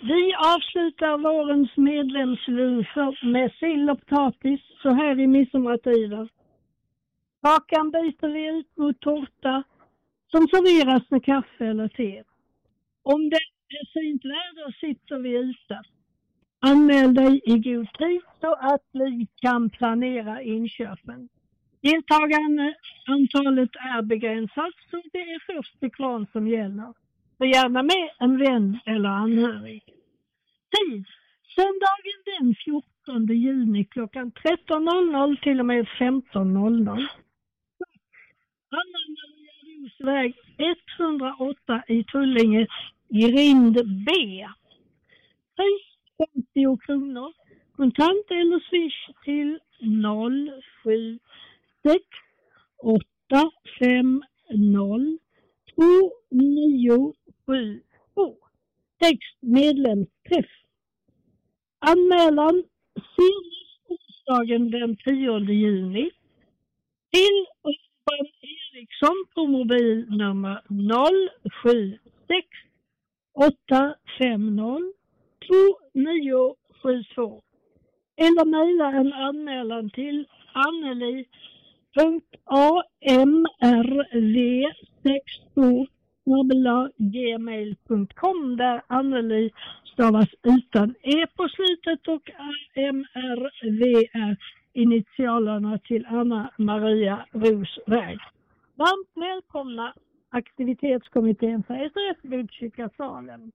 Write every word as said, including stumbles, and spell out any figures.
Vi avslutar vårens medlemsluncher med sill och potatis så här i midsommartider. Kakan byter vi ut mot tårta som serveras med kaffe eller te. Om det är fint väder sitter vi ute. Anmäl dig i god tid så att vi kan planera inköpen. Deltagande antalet är begränsat så det är först till kvarn som gäller. Så gärna med en vän eller anhörig. Tid. Söndagen den fjortonde juni klockan tretton noll noll till och med femton noll noll. Anna Maria Rosväg etthundraåtta i Tullinge, grind B. Pris femtio kronor. Kontant eller swish till noll sju sex åtta fem noll två nio sju två. Text medlemsträff. Anmälan senast onsdagen den tionde juni till Urban Eriksson på mobilnummer noll sju sex åtta fem noll två nio sju två eller mejla en anmälan till anneli punkt amrv sextio snabel-a gmail punkt com där Anneli stavas utan e på slutet och amrv är initialerna till Anna Maria Rosväg. Varmt välkomna aktivitetskommittén för S R F Botkyrka Salem.